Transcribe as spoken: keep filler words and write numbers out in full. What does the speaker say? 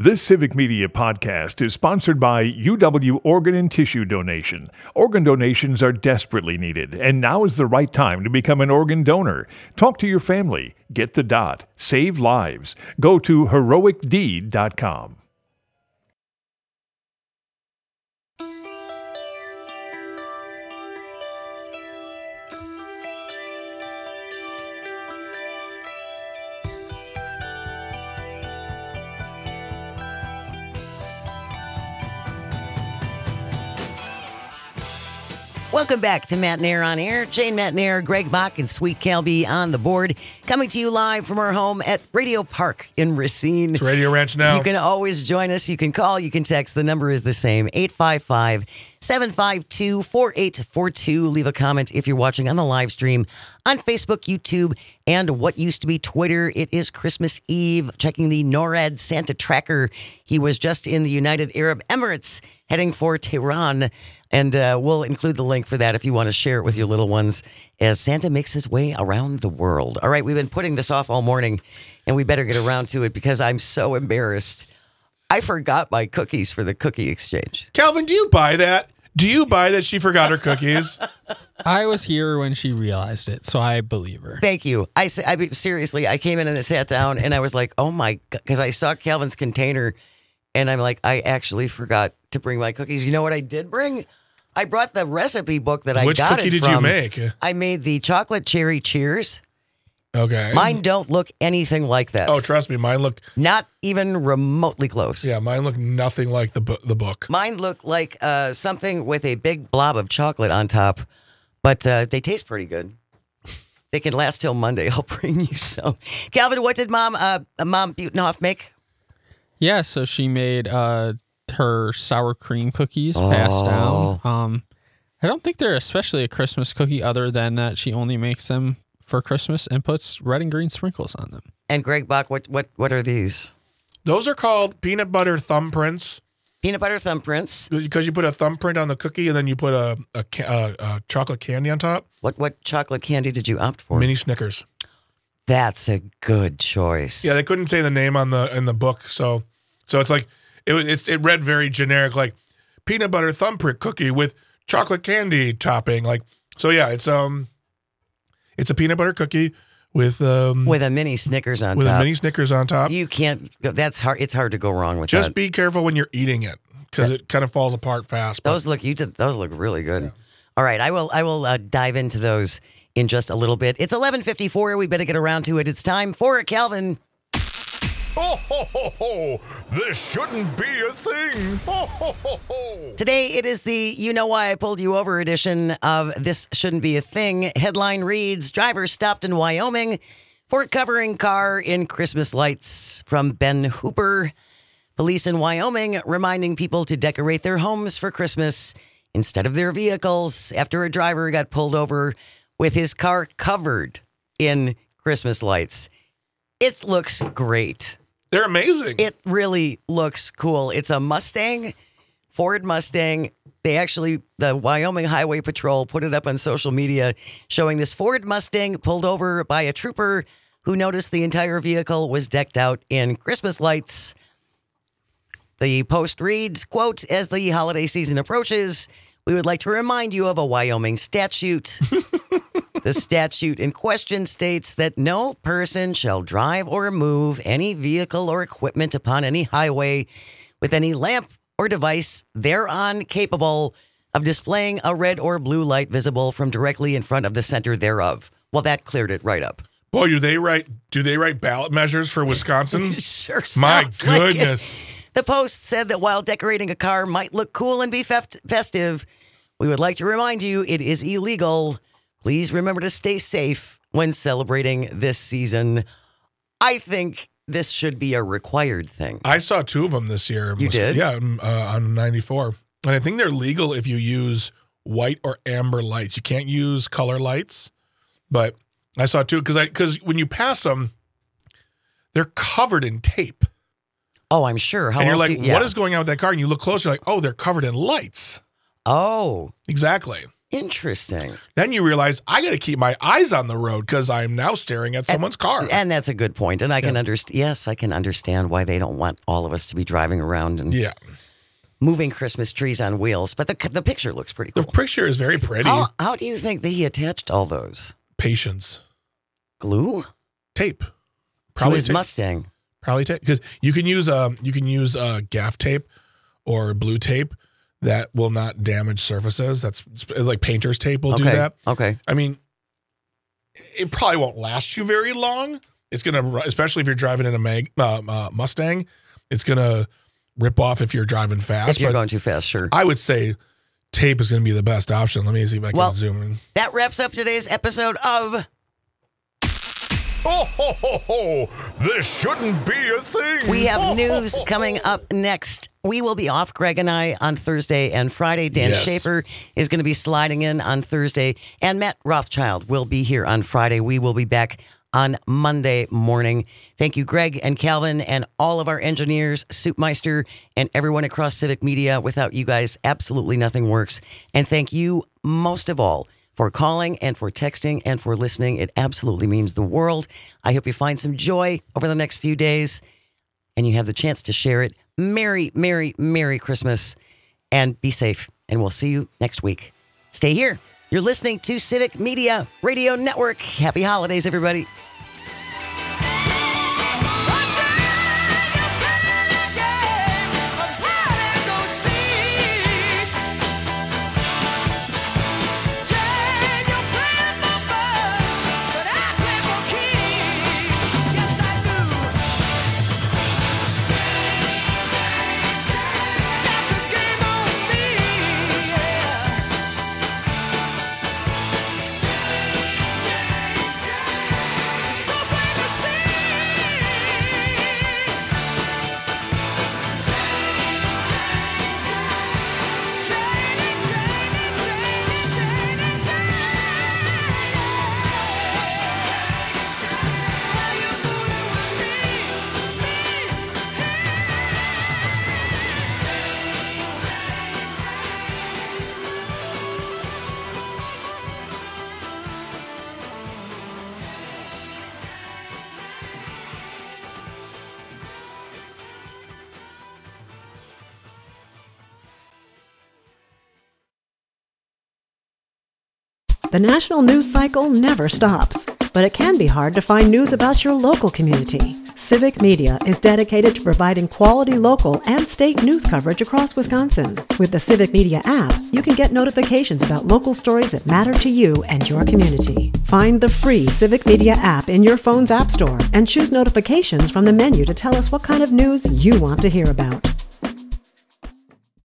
This Civic Media podcast is sponsored by U W Organ and Tissue Donation. Organ donations are desperately needed, and now is the right time to become an organ donor. Talk to your family. Get the dot. Save lives. Go to heroic deed dot com. Welcome back to Matt Nair on Air. Jane Matt Nair, Greg Bach, and Sweet Calby on the board. Coming to you live from our home at Radio Park in Racine. It's Radio Ranch now. You can always join us. You can call. You can text. The number is the same, eight five five, seven five two, four eight four two. Leave a comment if you're watching on the live stream on Facebook, YouTube, and what used to be Twitter. It is Christmas Eve. Checking the NORAD Santa tracker. He was just in the United Arab Emirates heading for Tehran. And uh, we'll include the link for that if you want to share it with your little ones as Santa makes his way around the world. All right, we've been putting this off all morning, and we better get around to it because I'm so embarrassed. I forgot my cookies for the cookie exchange. Calvin, do you buy that? Do you buy that she forgot her cookies? I was here when she realized it, so I believe her. Thank you. I, I mean, seriously, I came in and I sat down, and I was like, oh my God, because I saw Calvin's container, and I'm like, I actually forgot to bring my cookies. You know what I did bring? I brought the recipe book that I Which got cookie it did from. you make? I made the chocolate cherry cheers. Okay. Mine don't look anything like that. Oh, trust me, mine look. Not even remotely close. Yeah, mine look nothing like the bu- the book. Mine look like uh, something with a big blob of chocolate on top, but uh, they taste pretty good. They can last till Monday. I'll bring you some. Calvin, what did Mom uh, Mom Butenhoff make? Yeah, so she made uh, her sour cream cookies Oh. passed down. Um, I don't think they're especially a Christmas cookie other than that she only makes them for Christmas and puts red and green sprinkles on them. And Greg Bach, what what what are these? Those are called peanut butter thumbprints Peanut butter thumbprints. because you put a thumbprint on the cookie and then you put a, a, ca- a, a chocolate candy on top. What what chocolate candy did you opt for? Mini Snickers. That's a good choice. Yeah, they couldn't say the name on the in the book, so so it's like it was it's, it read very generic, like peanut butter thumbprint cookie with chocolate candy topping. Like so, yeah, it's um, it's a peanut butter cookie with um with a mini Snickers on with top. a mini Snickers on top. You can't. go That's hard. It's hard to go wrong with Just that. be careful when you're eating it because it kind of falls apart fast. But Those look you did, those look really good. All right, I will I will uh, dive into those in just a little bit. It's eleven fifty-four. We better get around to it. It's time for it, Calvin. Ho, ho, ho, ho! This shouldn't be a thing! Ho, ho, ho, ho! Today it is the You Know Why I Pulled You Over edition of This Shouldn't Be a Thing. Headline reads, driver stopped in Wyoming for covering car in Christmas lights. From Ben Hooper. Police in Wyoming reminding people to decorate their homes for Christmas instead of their vehicles after a driver got pulled over with his car covered in Christmas lights. It looks great. they're amazing. It really looks cool. It's a Mustang, Ford Mustang. They actually, the Wyoming Highway Patrol put it up on social media showing this Ford Mustang pulled over by a trooper who noticed the entire vehicle was decked out in Christmas lights. The post reads, quote, as the holiday season approaches, we would like to remind you of a Wyoming statute. The statute in question states that no person shall drive or move any vehicle or equipment upon any highway with any lamp or device thereon capable of displaying a red or blue light visible from directly in front of the center thereof. Well, that cleared it right up. Boy, do they write do they write ballot measures for Wisconsin? It sure My sounds like it. goodness. The Post said that while decorating a car might look cool and be fest- festive, we would like to remind you it is illegal. Please remember to stay safe when celebrating this season. I think this should be a required thing. I saw two of them this year. You did? Yeah, um, uh, on ninety-four. And I think they're legal if you use white or amber lights. You can't use color lights. But I saw two because I because when you pass them, they're covered in tape. Oh, I'm sure. How and you're else like, you, yeah. what is going on with that car? And you look closer, like, oh, they're covered in lights. Oh, Exactly. Interesting. Then you realize I got to keep my eyes on the road because I'm now staring at someone's car. And that's a good point. And I can Yeah. understand. Yes, I can understand why they don't want all of us to be driving around and Yeah. moving Christmas trees on wheels. But the the picture looks pretty The cool. picture is very pretty. How, how do you think that he attached all those? Patience. Glue? Tape. To his tape. Mustang. Probably tape. Because you can use um you can use uh, gaff tape or blue tape that will not damage surfaces. That's it's like painter's tape will Okay. do that. Okay. I mean, it probably won't last you very long. It's gonna, especially if you're driving in a Mag, uh, uh, Mustang, it's gonna rip off if you're driving fast. If you're but going too fast, sure. I would say tape is gonna be the best option. Let me see if I can Well- zoom in. That wraps up today's episode of Ho, ho, ho, ho! This shouldn't be a thing! We Ho, ho, Have News ho, ho. coming up next. We will be off, Greg and I, on Thursday and Friday. Dan Yes. Schaefer is going to be sliding in on Thursday, and Matt Rothschild will be here on Friday. We will be back on Monday morning. Thank you, Greg and Calvin, and all of our engineers, Soupmeister, and everyone across Civic Media. Without you guys, absolutely nothing works. And thank you most of all for calling and for texting and for listening. It absolutely means the world. I hope you find some joy over the next few days and you have the chance to share it. Merry, Merry, Merry Christmas, and be safe. And we'll see you next week. Stay here. You're listening to Civic Media Radio Network. Happy holidays, everybody. The national news cycle never stops, but it can be hard to find news about your local community. Civic Media is dedicated to providing quality local and state news coverage across Wisconsin. With the Civic Media app, you can get notifications about local stories that matter to you and your community. Find the free Civic Media app in your phone's app store and choose notifications from the menu to tell us what kind of news you want to hear about.